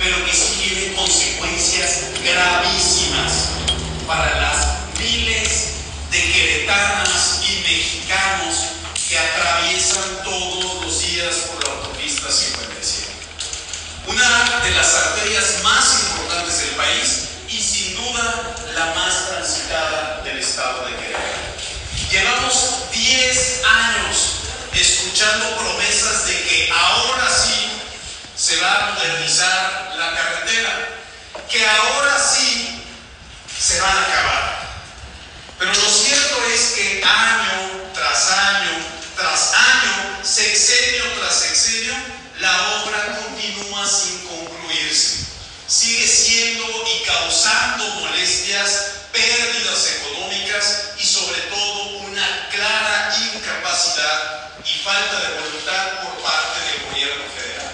pero que sí tiene consecuencias gravísimas para las miles de queretanas y mexicanos que atraviesan todos los días por la autopista 57. Una de las arterias más importantes del país y sin duda la más transitada del estado de Querétaro. Llevamos 10 años escuchando promesas de que ahora sí se va a modernizar la carretera, que ahora sí se van a acabar. Pero lo cierto es que año tras año, tras año, sexenio tras sexenio, la obra continúa sin concluirse. Sigue siendo y causando molestias, pérdidas económicas y sobre todo una clara incapacidad y falta de voluntad por parte del gobierno federal.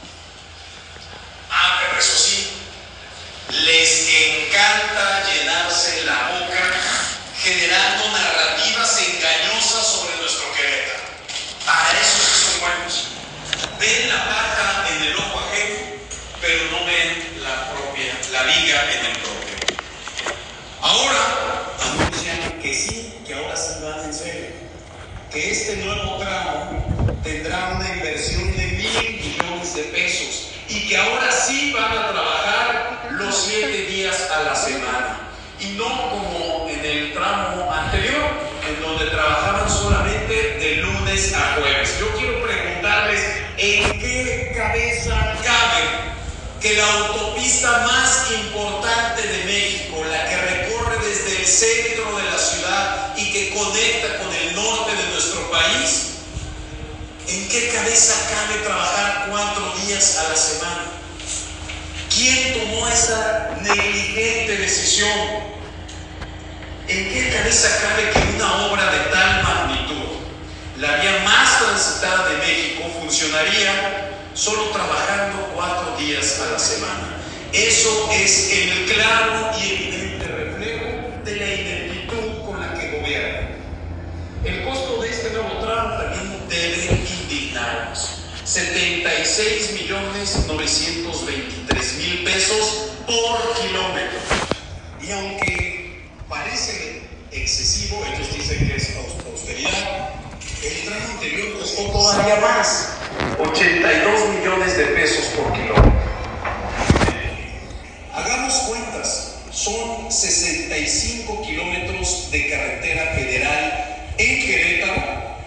Pero eso sí, les encanta llenarse la boca generando narrativas engañosas sobre nuestro Querétaro. Para eso sí son buenos. Ven la paja en el ojo ajeno, pero no ven la viga en el propio. Ahora anuncian que sí, que ahora sí van en serio, que este nuevo tramo tendrá una inversión de 1,000 millones de pesos y que ahora sí van a trabajar los 7 días a la semana y no como en el tramo anterior, en donde trabajaban solamente de lunes a jueves. Yo quiero preguntarles, ¿en qué cabeza cabe que la autopista más importante de México, la que recorre desde el centro de la ciudad y que conecta con el norte de nuestro país, en qué cabeza cabe trabajar 4 días a la semana? ¿Quién tomó esa negligente decisión? ¿En qué cabeza cabe que una obra de tal magnitud, la vía más transitada de México, funcionaría solo trabajando 4 días a la semana? Eso es el claro y evidente reflejo de la ineptitud con la que gobierna. El costo de este nuevo tramo también debe indignarnos. 76,923,000 pesos por kilómetro. Y aunque parece excesivo, ellos dicen que es austeridad, el tramo anterior costó todavía más, 82 millones de pesos por kilómetro. Hagamos cuentas, son 65 kilómetros de carretera federal en Querétaro